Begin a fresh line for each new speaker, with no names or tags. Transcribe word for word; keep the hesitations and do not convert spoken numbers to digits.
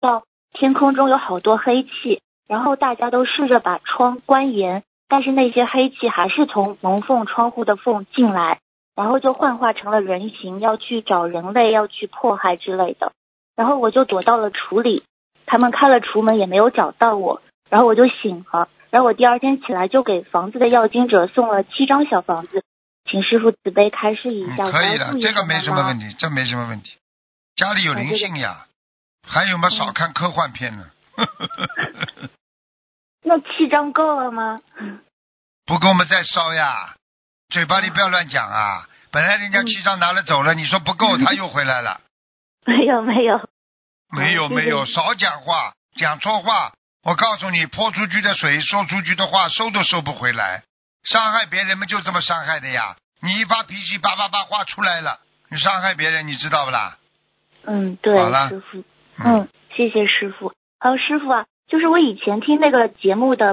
到天空中有好多黑气，然后大家都试着把窗关严，但是那些黑气还是从门缝窗户的缝进来，然后就幻化成了人形，要去找人类，要去迫害之类的。然后我就躲到了厨里，他们开了厨门也没有找到我，然后我就醒了。然后我第二天起来就给房子的要经者送了七张小房子，请师傅慈悲开示一下。
嗯、可以的，这个没什么问题，这没什么问题。家里有灵性呀，还有吗？少看科幻片呢。
那七张够了吗？
不够我们再烧呀，嘴巴里不要乱讲啊！本来人家七张拿了走了，你说不够，他又回来了。
没有没有
没有没有，少讲话，讲错话。我告诉你，泼出去的水，说出去的话，收都收不回来。伤害别人们就这么伤害的呀！你一发脾气，叭叭叭话出来了，你伤害别人，你知道不啦？
嗯，对，
好了
师傅，嗯，谢谢师傅。还有师傅啊，就是我以前听那个节目的